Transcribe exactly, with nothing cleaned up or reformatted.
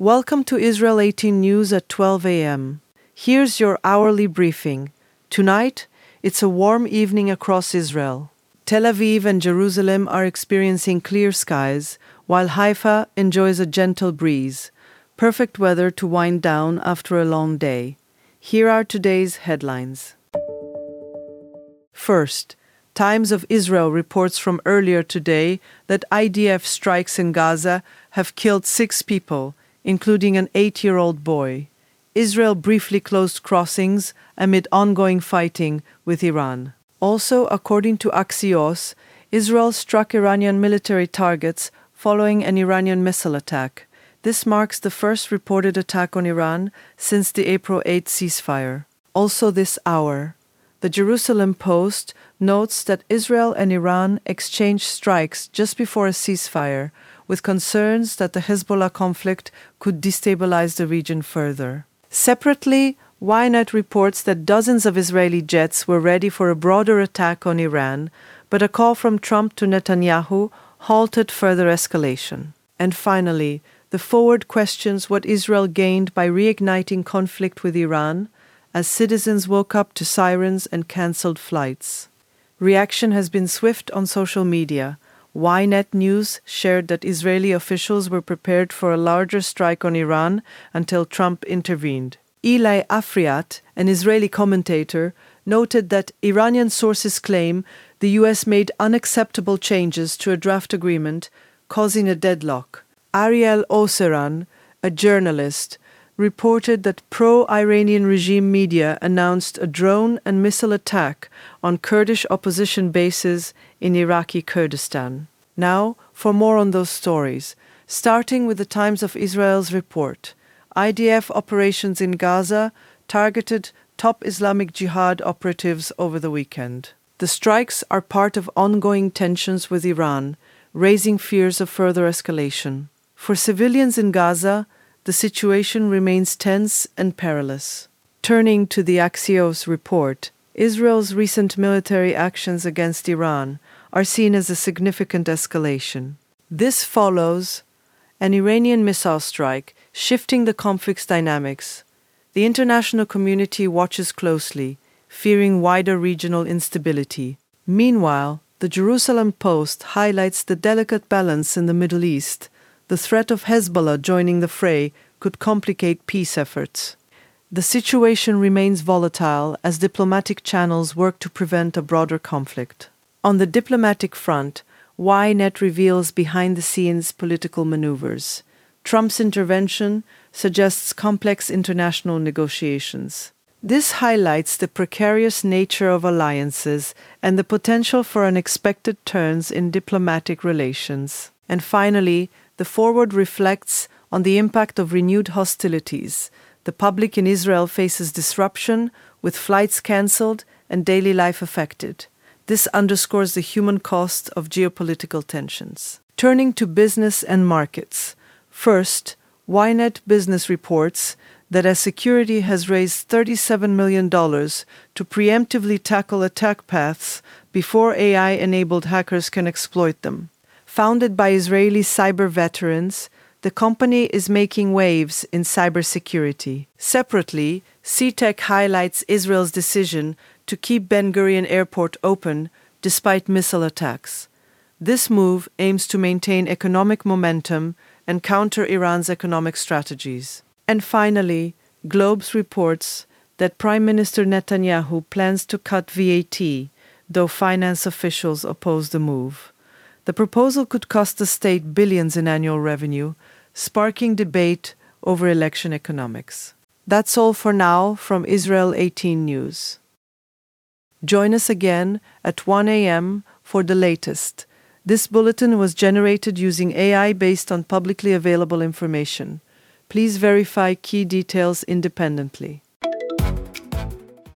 Welcome to Israel eighteen News at twelve a m Here's your hourly briefing. Tonight, it's a warm evening across Israel. Tel Aviv and Jerusalem are experiencing clear skies, while Haifa enjoys a gentle breeze. Perfect weather to wind down after a long day. Here are today's headlines. First, Times of Israel reports from earlier today that I D F strikes in Gaza have killed six people, including an eight-year-old boy. Israel briefly closed crossings amid ongoing fighting with Iran. Also, according to Axios, Israel struck Iranian military targets following an Iranian missile attack. This marks the first reported attack on Iran since the April eighth ceasefire. Also this hour, the Jerusalem Post notes that Israel and Iran exchanged strikes just before a ceasefire, with concerns that the Hezbollah conflict could destabilize the region further. Separately, Ynet reports that dozens of Israeli jets were ready for a broader attack on Iran, but a call from Trump to Netanyahu halted further escalation. And finally, the Forward questions what Israel gained by reigniting conflict with Iran, as citizens woke up to sirens and cancelled flights. Reaction has been swift on social media. Ynet News shared that Israeli officials were prepared for a larger strike on Iran until Trump intervened. Eli Afriat, an Israeli commentator, noted that Iranian sources claim the U S made unacceptable changes to a draft agreement, causing a deadlock. Ariel Oseran, a journalist, reported that pro-Iranian regime media announced a drone and missile attack on Kurdish opposition bases in Iraqi Kurdistan. Now, for more on those stories, starting with the Times of Israel's report. I D F operations in Gaza targeted top Islamic Jihad operatives over the weekend. The strikes are part of ongoing tensions with Iran, raising fears of further escalation. For civilians in Gaza, the situation remains tense and perilous. Turning to the Axios report, Israel's recent military actions against Iran are seen as a significant escalation. This follows an Iranian missile strike, shifting the conflict's dynamics. The international community watches closely, fearing wider regional instability. Meanwhile, the Jerusalem Post highlights the delicate balance in the Middle East. The threat of Hezbollah joining the fray could complicate peace efforts. The situation remains volatile as diplomatic channels work to prevent a broader conflict. On the diplomatic front, Ynet reveals behind-the-scenes political maneuvers. Trump's intervention suggests complex international negotiations. This highlights the precarious nature of alliances and the potential for unexpected turns in diplomatic relations. And finally, the Forward reflects on the impact of renewed hostilities. The public in Israel faces disruption, with flights cancelled and daily life affected. This underscores the human cost of geopolitical tensions. Turning to business and markets. First, Ynet Business reports that as security has raised thirty-seven million dollars to preemptively tackle attack paths before A I-enabled hackers can exploit them. Founded by Israeli cyber veterans, the company is making waves in cybersecurity. Separately, CTech highlights Israel's decision to keep Ben Gurion Airport open despite missile attacks. This move aims to maintain economic momentum and counter Iran's economic strategies. And finally, Globes reports that Prime Minister Netanyahu plans to cut V A T, though finance officials oppose the move. The proposal could cost the state billions in annual revenue, sparking debate over election economics. That's all for now from Israel eighteen News. Join us again at one a m for the latest. This bulletin was generated using A I based on publicly available information. Please verify key details independently.